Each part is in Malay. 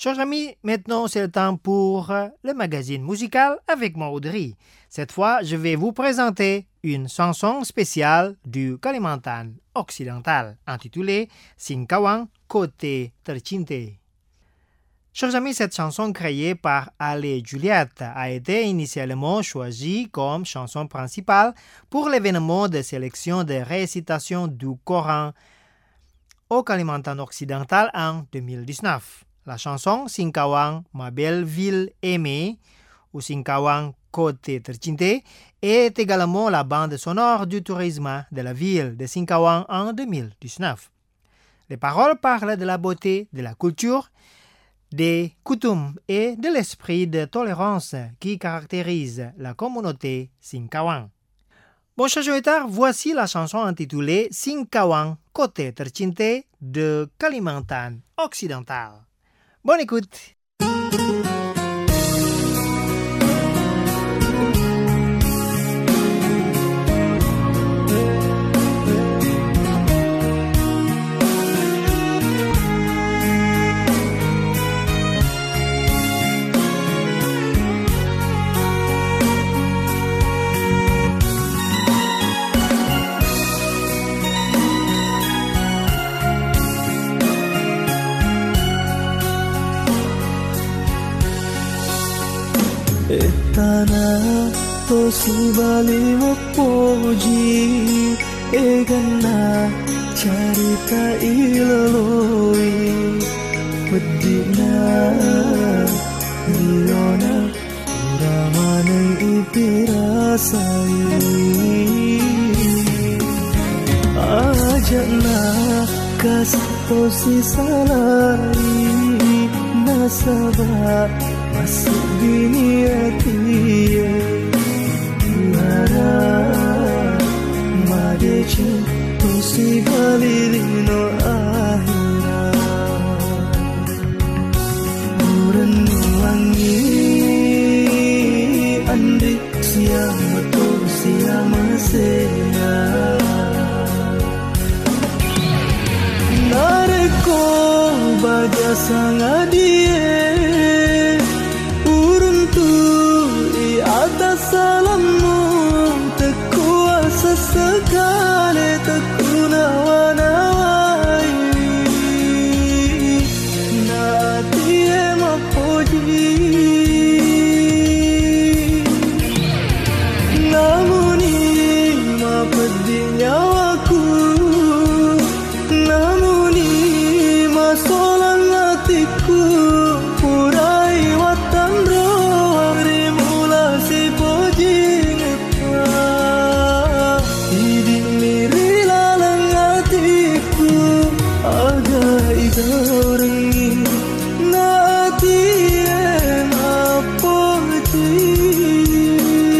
Chers amis, maintenant c'est le temps pour le magazine musical avec moi Audrey. Cette fois, je vais vous présenter une chanson spéciale du Kalimantan occidental intitulée Singkawang Kote Tercinte. Chers amis, cette chanson créée par Ale Juliette a été initialement choisie comme chanson principale pour l'événement de sélection de récitation du Coran au Kalimantan occidental en 2019. La chanson Singkawang, ma belle ville aimée ou Singkawang Kote Tercinte est également la bande sonore du tourisme de la ville de Singkawang en 2019. Les paroles parlent de la beauté, de la culture, des coutumes et de l'esprit de tolérance qui caractérise la communauté Singkawang. Bon, chers auditeurs, voici la chanson intitulée Singkawang Kote Tercinte de Kalimantan occidental. Bonne écoute! Etana to subali mopoji egana carita ilaloi pedina liona uramane ipirasai ajana kasto sisalai nasaba masuk dunia dia Lara madece tosi balirino akhirat Buran wangi andik siama to siama seya Nareko baja sangadie Salamu terkuasa sekali terkunawanawai Nati emak poji Namun ima pedih nyawaku Namun ima solang hatiku Purai watan rohari si pojing Idi miri lalang hatiku Agai garengi Nati emak pojing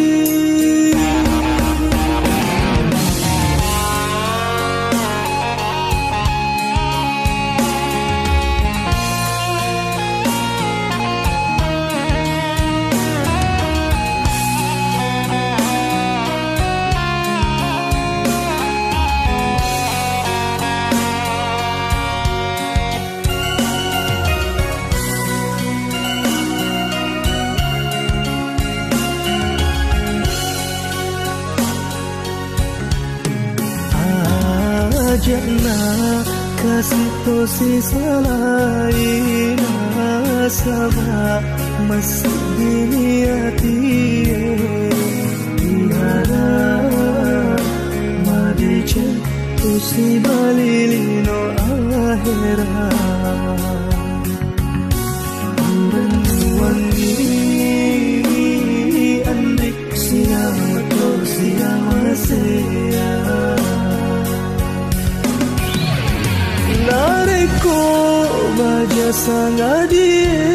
Jana kasih tosi salai nasaba masih dunia dia Ihara madece tosi balilino akhirat Buran wangi andik siama to siama seya Nareko baja sangadie